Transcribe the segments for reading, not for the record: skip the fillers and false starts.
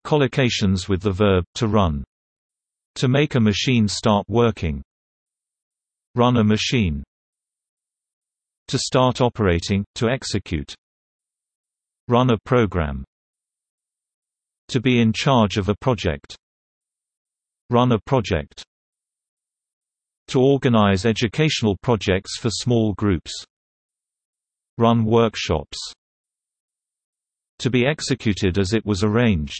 Collocations with the verb to run. To make a machine start working. Run a machine. To start operating, to execute. Run a program. To be in charge of a project. Run a project. To organize educational projects for small groups. Run workshops. To be executed as it was arranged.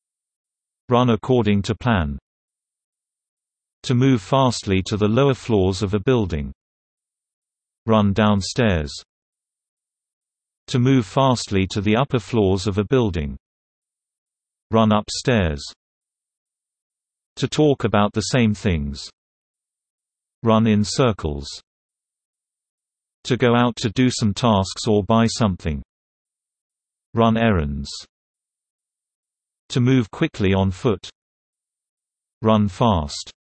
Run according to plan. To move fastly to the lower floors of a building. Run downstairs. To move fastly to the upper floors of a building. Run upstairs. To talk about the same things. Run in circles. To go out to do some tasks or buy something. Run errands. To move quickly on foot. Run fast.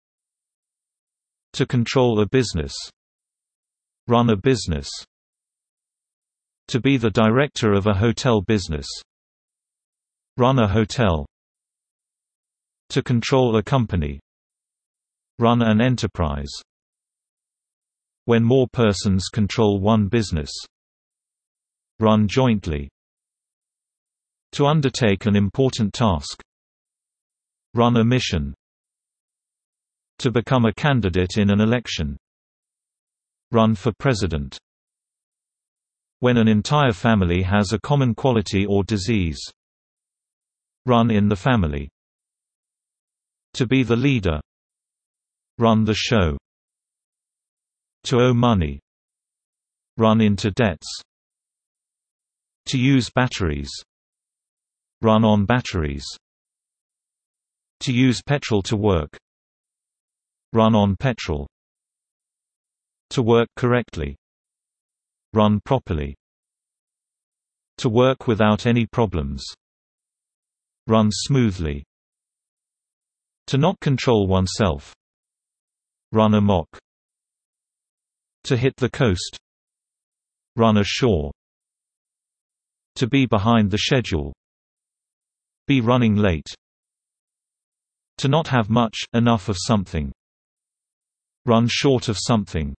To control a business. Run a business. To be the director of a hotel business. Run a hotel. To control a company. Run an enterprise. When more persons control one business. Run jointly. To undertake an important task. Run a mission. To become a candidate in an election. Run for president. When an entire family has a common quality or disease. Run in the family. To be the leader. Run the show. To owe money. Run into debts. To use batteries. Run on batteries. To use petrol to work. Run on petrol. To work correctly. Run properly. To work without any problems. Run smoothly. To not control oneself. Run amok. To hit the coast. Run ashore. To be behind the schedule. Be running late. To not have much, enough of something. Run short of something.